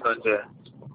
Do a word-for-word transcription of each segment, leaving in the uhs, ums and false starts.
onde é.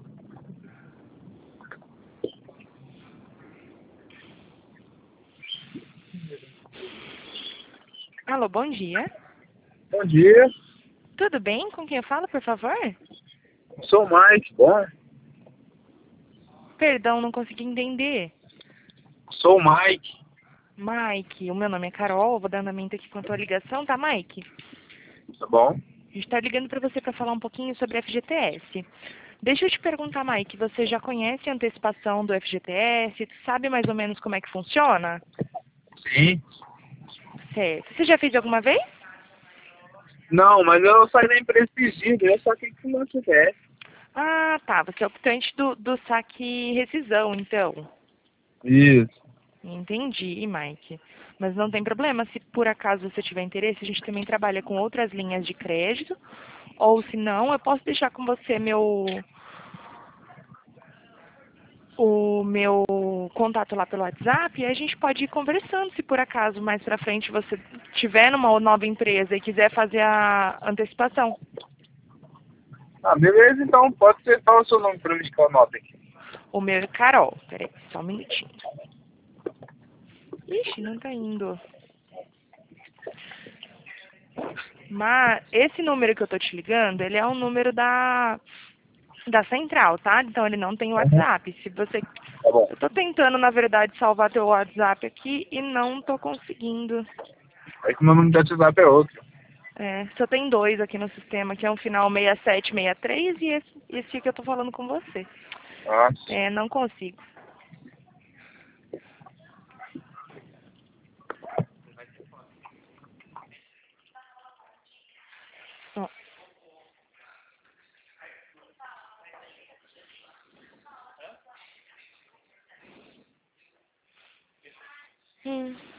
Alô, bom dia. Bom dia, Tudo bem? Com quem eu falo, por favor? sou o Mike, bom? Perdão, não consegui entender. Sou o Mike. Mike, o meu nome é Carol, vou dar andamento aqui com a tua ligação, tá, Mike? Tá bom? A gente tá ligando para você para falar um pouquinho sobre F G T S. Deixa eu te perguntar, Mike, você já conhece a antecipação do F G T S? Sabe mais ou menos como é que funciona? Sim. Certo. Você já fez alguma vez? Não, mas eu saí da empresa esses dias, eu só que que não tivesse. Ah, tá. Você é optante do, do saque rescisão, então. Isso. Entendi, Mike. Mas não tem problema, se por acaso você tiver interesse, a gente também trabalha com outras linhas de crédito. Ou se não, eu posso deixar com você meu o meu contato lá pelo WhatsApp e a gente pode ir conversando se por acaso mais pra frente você tiver numa nova empresa e quiser fazer a antecipação. Ah, beleza, então pode ser. Fala o seu nome pra mim que eu anoto aqui. O meu é Carol. Peraí, só um minutinho. Ixi, não tá indo. Mas esse número que eu tô te ligando, ele é um número da, da central, tá? Então ele não tem Uhum. WhatsApp. Se você. Tá bom. Eu tô tentando, na verdade, salvar teu WhatsApp aqui e não tô conseguindo. É que o meu número de WhatsApp é outro. É, só tem dois aqui no sistema, que é um final seis sete seis três e esse, esse que eu tô falando com você. Ah, É, não consigo. Ó. Hum.